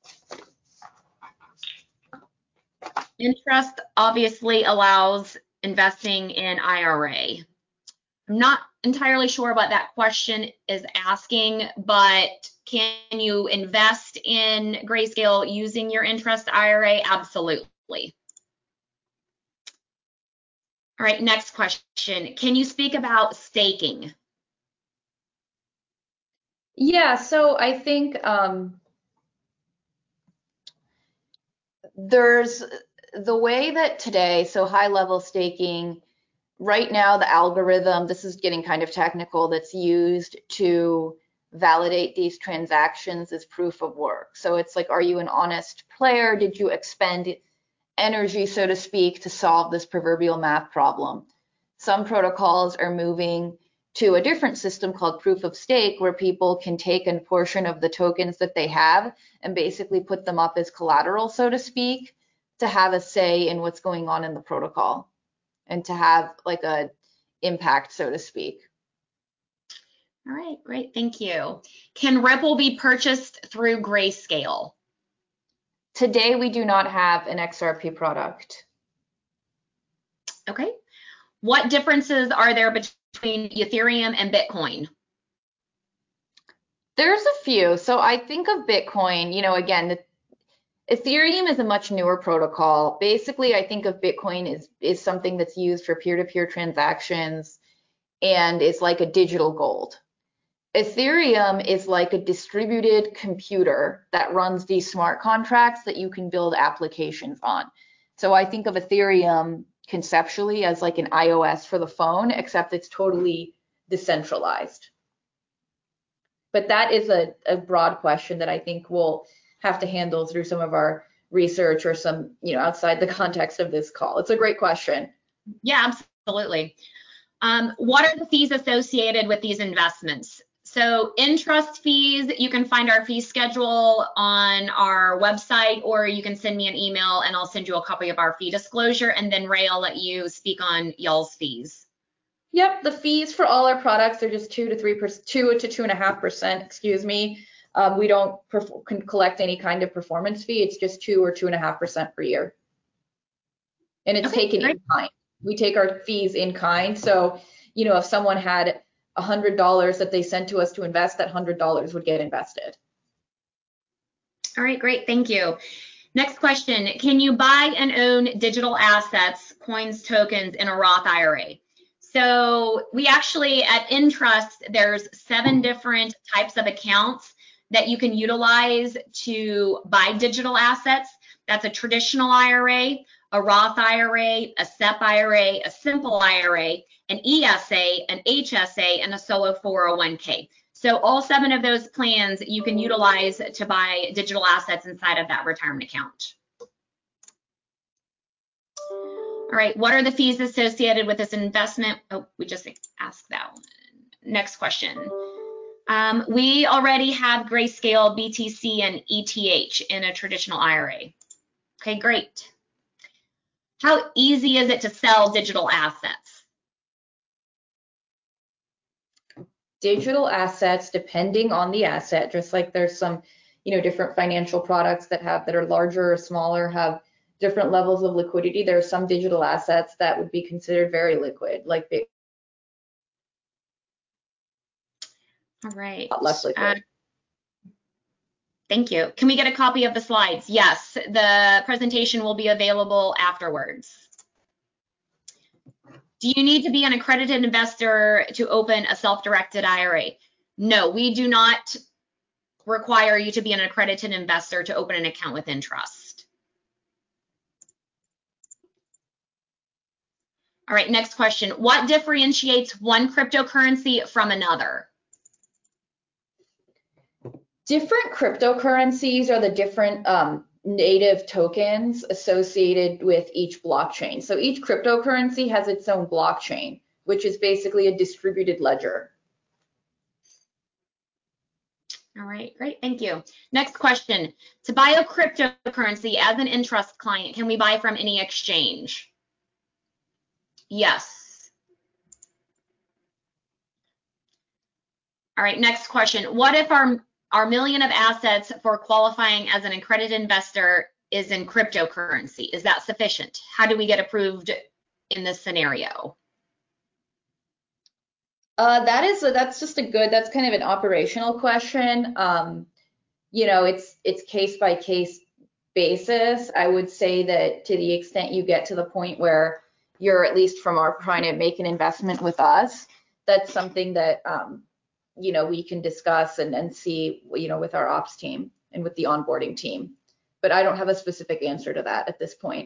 Entrust obviously allows investing in IRA. I'm not entirely sure what that question is asking, but can you invest in Grayscale using your Entrust IRA? Absolutely. All right, next question. Can you speak about staking? Yeah, so I think there's the way that today, so high level staking, right now the algorithm, this is getting kind of technical, that's used to validate these transactions is proof of work. So it's like, are you an honest player? Did you expend energy, so to speak, to solve this proverbial math problem? Some protocols are moving to a different system called proof of stake, where people can take a portion of the tokens that they have and basically put them up as collateral, so to speak, to have a say in what's going on in the protocol and to have like a impact, so to speak. All right, great, thank you. Can Ripple be purchased through Grayscale? Today, we do not have an XRP product. Okay. What differences are there between Ethereum and Bitcoin? There's a few. So I think of Bitcoin, again, Ethereum is a much newer protocol. Basically, I think of Bitcoin is something that's used for peer-to-peer transactions and is like a digital gold. Ethereum is like a distributed computer that runs these smart contracts that you can build applications on. So I think of Ethereum conceptually as like an iOS for the phone, except it's totally decentralized. But that is a broad question that I think we'll have to handle through some of our research or some, outside the context of this call. It's a great question. Yeah, absolutely. What are the fees associated with these investments? So Entrust fees, you can find our fee schedule on our website, or you can send me an email and I'll send you a copy of our fee disclosure. And then Ray, I'll let you speak on y'all's fees. Yep, the fees for all our products are just 2 to 2.5%, excuse me. We don't collect any kind of performance fee. It's just 2 or 2.5% per year. And it's taken in kind. We take our fees in kind. So, if someone had $100 that they sent to us to invest, that $100 would get invested. All right, great. Thank you. Next question. Can you buy and own digital assets, coins, tokens in a Roth IRA? So we actually, at Entrust, there's 7 different types of accounts that you can utilize to buy digital assets. That's a traditional IRA, a Roth IRA, a SEP IRA, a simple IRA, an ESA, an HSA, and a solo 401k. So all 7 of those plans you can utilize to buy digital assets inside of that retirement account. All right, what are the fees associated with this investment? Oh, we just asked that one. Next question. We already have Grayscale, BTC, and ETH in a traditional IRA. Okay, great. How easy is it to sell digital assets? Digital assets, depending on the asset, just like there's some, different financial products that are larger or smaller, have different levels of liquidity. There are some digital assets that would be considered very liquid, like Bitcoin. All right. Less liquid. Thank you. Can we get a copy of the slides? Yes, the presentation will be available afterwards. Do you need to be an accredited investor to open a self-directed IRA? No, we do not require you to be an accredited investor to open an account with Entrust. All right, next question. What differentiates one cryptocurrency from another? Different cryptocurrencies are the different native tokens associated with each blockchain. So each cryptocurrency has its own blockchain, which is basically a distributed ledger. All right, great, thank you. Next question. To buy a cryptocurrency as an Entrust client, can we buy from any exchange? Yes. All right, next question. What if our million of assets for qualifying as an accredited investor is in cryptocurrency? Is that sufficient? How do we get approved in this scenario? That's kind of an operational question. It's case by case basis. I would say that to the extent you get to the point where you're at least trying to make an investment with us, that's something that we can discuss and see, with our ops team and with the onboarding team. But I don't have a specific answer to that at this point.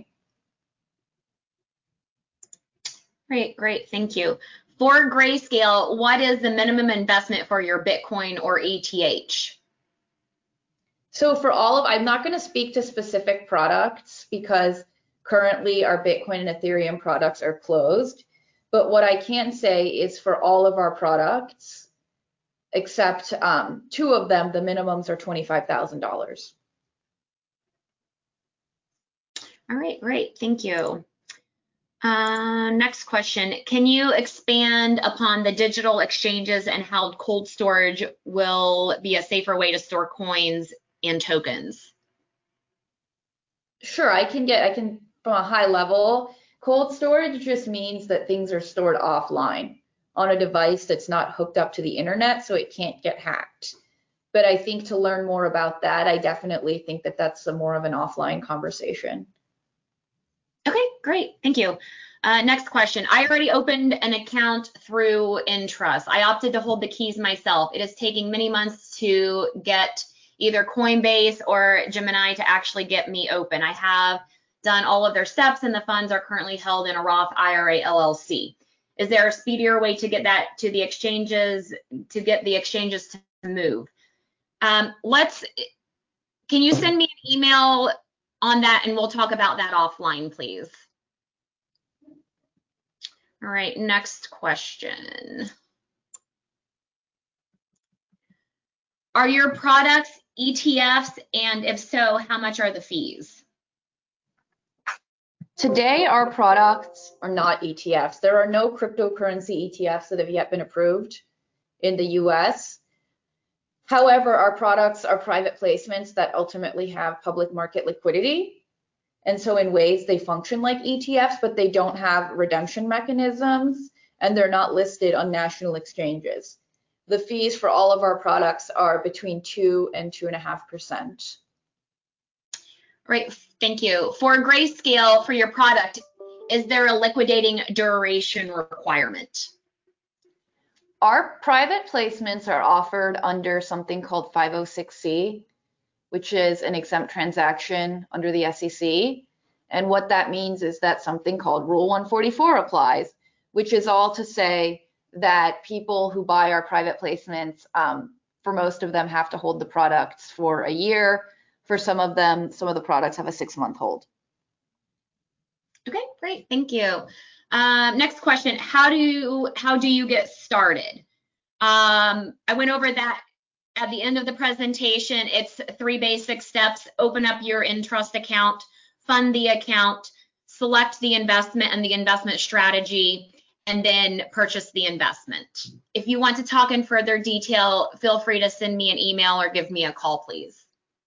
Great, thank you. For Grayscale, what is the minimum investment for your Bitcoin or ETH? So I'm not going to speak to specific products because currently our Bitcoin and Ethereum products are closed. But what I can say is for all of our products, except 2 of them, the minimums are $25,000. All right, great, thank you. Next question. Can you expand upon the digital exchanges and how cold storage will be a safer way to store coins and tokens? Sure, I can from a high level. Cold storage just means that things are stored offline on a device that's not hooked up to the internet, so it can't get hacked. But I think to learn more about that, I definitely think that that's more of an offline conversation. Okay, great. Thank you. Next question. I already opened an account through Entrust. I opted to hold the keys myself. It is taking many months to get either Coinbase or Gemini to actually get me open. I have done all of their steps and the funds are currently held in a Roth IRA LLC. Is there a speedier way to get that to the exchanges, to get the exchanges to move? Can you send me an email on that and we'll talk about that offline, please? All right, next question. Are your products ETFs, and if so, how much are the fees? Today, our products are not ETFs. There are no cryptocurrency ETFs that have yet been approved in the US. However, our products are private placements that ultimately have public market liquidity. And so in ways they function like ETFs, but they don't have redemption mechanisms and they're not listed on national exchanges. The fees for all of our products are between 2 and 2.5%. Great, thank you. For Grayscale, for your product, is there a liquidating duration requirement? Our private placements are offered under something called 506C, which is an exempt transaction under the SEC. And what that means is that something called Rule 144 applies, which is all to say that people who buy our private placements, for most of them, have to hold the products for a year. For some of them, some of the products have a 6-month hold. Okay, great, thank you. Next question, how do you get started? I went over that at the end of the presentation. It's 3 basic steps. Open up your Entrust account, fund the account, select the investment and the investment strategy, and then purchase the investment. If you want to talk in further detail, feel free to send me an email or give me a call, please.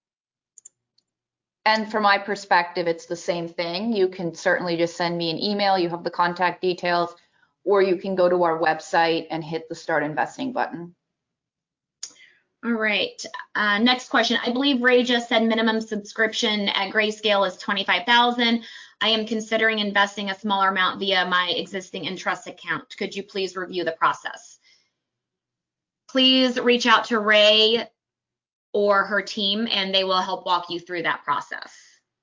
And from my perspective, it's the same thing. You can certainly just send me an email. You have the contact details, or you can go to our website and hit the Start Investing button. All right, next question. I believe Ray just said minimum subscription at Grayscale is $25,000. I am considering investing a smaller amount via my existing Entrust account. Could you please review the process? Please reach out to Ray or her team and they will help walk you through that process.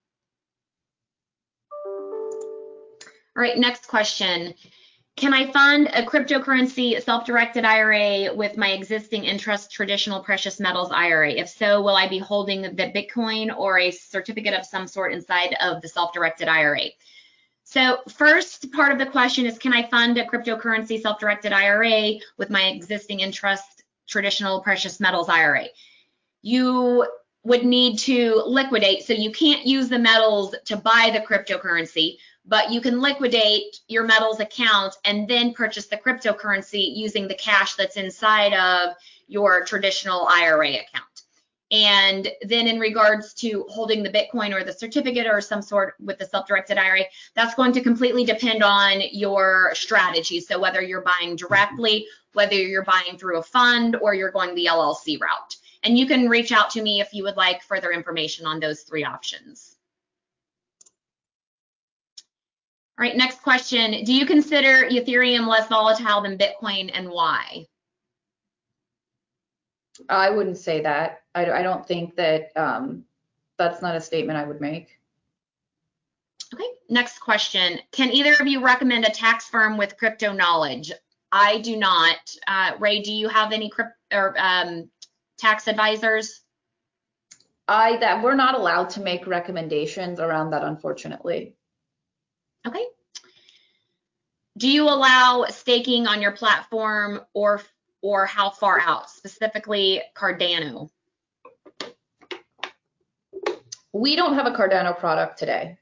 All right, next question. Can I fund a cryptocurrency self-directed IRA with my existing Entrust traditional precious metals IRA? If so, will I be holding the Bitcoin or a certificate of some sort inside of the self-directed IRA? So first part of the question is, can I fund a cryptocurrency self-directed IRA with my existing Entrust traditional precious metals IRA? You would need to liquidate, so you can't use the metals to buy the cryptocurrency, but you can liquidate your metals account and then purchase the cryptocurrency using the cash that's inside of your traditional IRA account. And then in regards to holding the Bitcoin or the certificate or some sort with the self-directed IRA, that's going to completely depend on your strategy. So whether you're buying directly, whether you're buying through a fund, or you're going the LLC route. And you can reach out to me if you would like further information on those 3 options. All right, next question. Do you consider Ethereum less volatile than Bitcoin, and why? I wouldn't say that. I don't think that that's not a statement I would make. Okay, next question. Can either of you recommend a tax firm with crypto knowledge? I do not. Ray, do you have any tax advisors? We're not allowed to make recommendations around that, unfortunately. Okay. Do you allow staking on your platform, or how far out, specifically Cardano? We don't have a Cardano product today.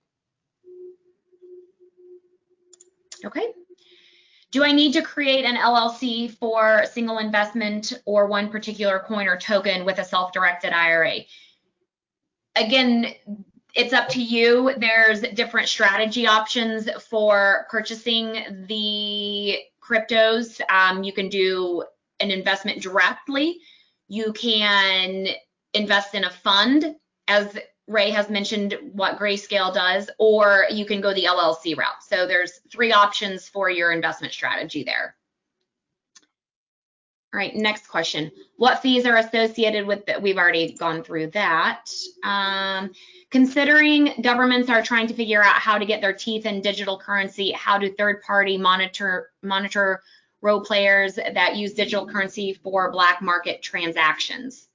Okay. Do I need to create an LLC for single investment or one particular coin or token with a self-directed IRA? Again, it's up to you. There's different strategy options for purchasing the cryptos. You can do an investment directly. You can invest in a fund, as Ray has mentioned what Grayscale does, or you can go the LLC route. So there's 3 options for your investment strategy there. All right, next question. What fees are associated with it? We've already gone through that. Considering governments are trying to figure out how to get their teeth in digital currency, how do third-party monitor role players that use digital currency for black market transactions?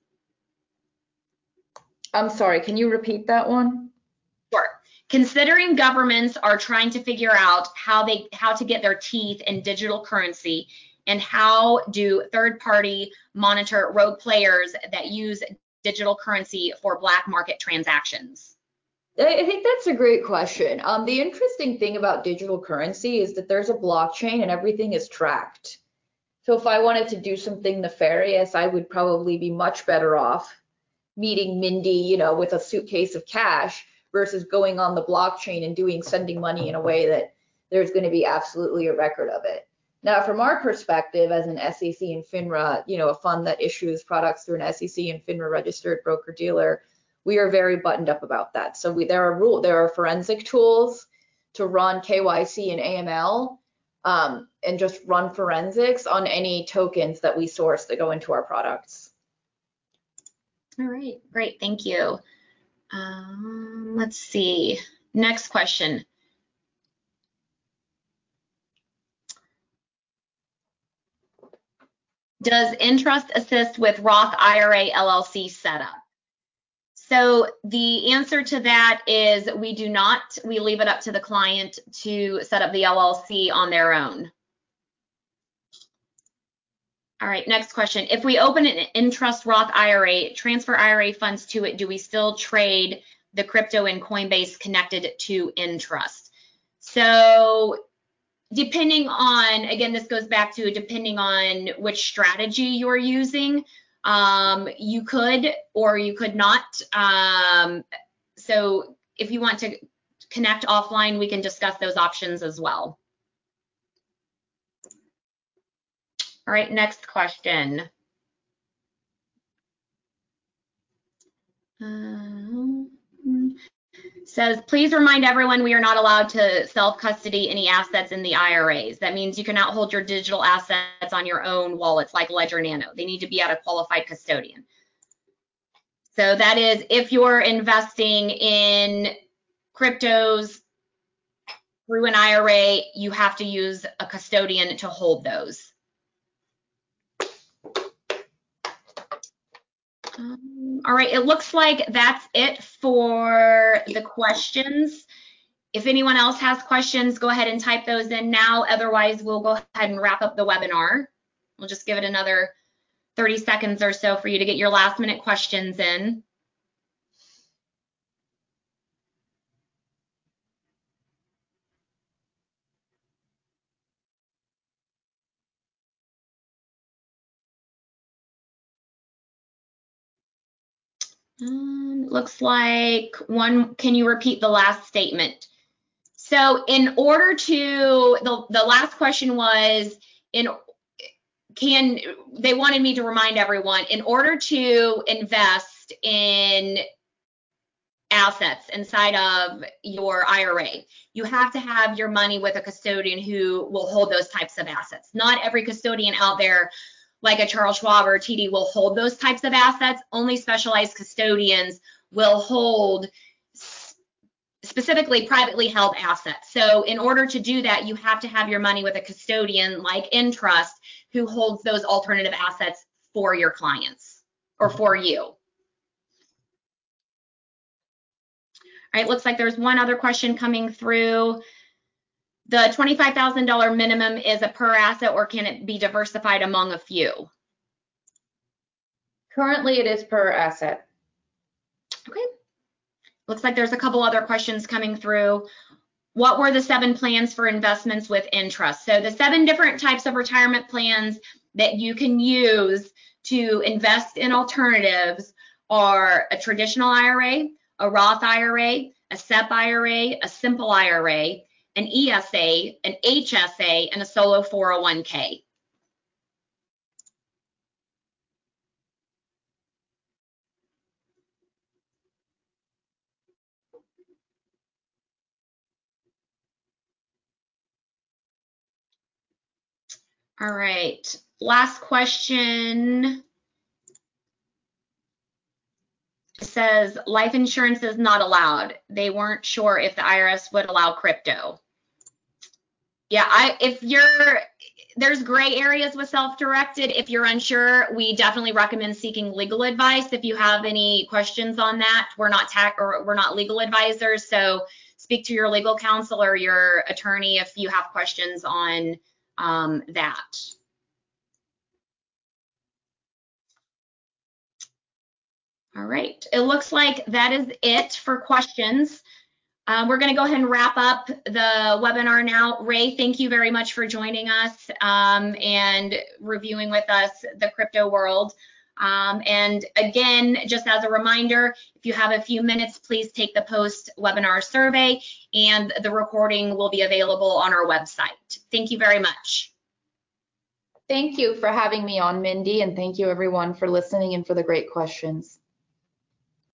I'm sorry, can you repeat that one? Sure. Considering governments are trying to figure out how to get their teeth in digital currency, and how do third-party monitor rogue players that use digital currency for black market transactions? I think that's a great question. The interesting thing about digital currency is that there's a blockchain and everything is tracked. So if I wanted to do something nefarious, I would probably be much better off meeting Mindy, you know, with a suitcase of cash versus going on the blockchain and sending money in a way that there's going to be absolutely a record of it. Now, from our perspective as an SEC and FINRA, you know, a fund that issues products through an SEC and FINRA registered broker dealer, we are very buttoned up about that. So there are forensic tools to run KYC and AML and just run forensics on any tokens that we source that go into our products. All right, great, thank you. Let's see, next question. Does Entrust assist with Roth IRA LLC setup? So the answer to that is we do not. We leave it up to the client to set up the LLC on their own. All right, next question. If we open an Entrust Roth IRA, transfer IRA funds to it, do we still trade the crypto in Coinbase connected to Entrust? So depending on, again, this goes back to depending on which strategy you're using, you could or you could not. So if you want to connect offline, we can discuss those options as well. All right, next question. Says, please remind everyone we are not allowed to self-custody any assets in the IRAs. That means you cannot hold your digital assets on your own wallets like Ledger Nano. They need to be at a qualified custodian. So that is, if you're investing in cryptos through an IRA, you have to use a custodian to hold those. All right, it looks like that's it for the questions. If anyone else has questions, go ahead and type those in now. Otherwise, we'll go ahead and wrap up the webinar. We'll just give it another 30 seconds or so for you to get your last minute questions in. Looks like one, can you repeat the last statement? So in order to, the last question was, they wanted me to remind everyone, in order to invest in assets inside of your IRA, you have to have your money with a custodian who will hold those types of assets. Not every custodian out there, like a Charles Schwab or TD, will hold those types of assets. Only specialized custodians will hold specifically privately held assets. So in order to do that, you have to have your money with a custodian like Entrust who holds those alternative assets for your clients or for you. All right, looks like there's one other question coming through. The $25,000 minimum is a per asset, or can it be diversified among a few? Currently, it is per asset. Okay. Looks like there's a couple other questions coming through. What were the 7 plans for investments with Entrust? So the 7 different types of retirement plans that you can use to invest in alternatives are a traditional IRA, a Roth IRA, a SEP IRA, a simple IRA, an ESA, an HSA, and a solo 401k. All right, last question. It says life insurance is not allowed. They weren't sure if the IRS would allow crypto. Yeah, there's gray areas with self-directed. If you're unsure, we definitely recommend seeking legal advice. If you have any questions on that, we're not legal advisors, so speak to your legal counsel or your attorney if you have questions on that. All right, it looks like that is it for questions. We're going to go ahead and wrap up the webinar now. Ray, thank you very much for joining us and reviewing with us the crypto world. And again, just as a reminder, if you have a few minutes, please take the post-webinar survey, and the recording will be available on our website. Thank you very much. Thank you for having me on, Mindy, and thank you everyone for listening and for the great questions.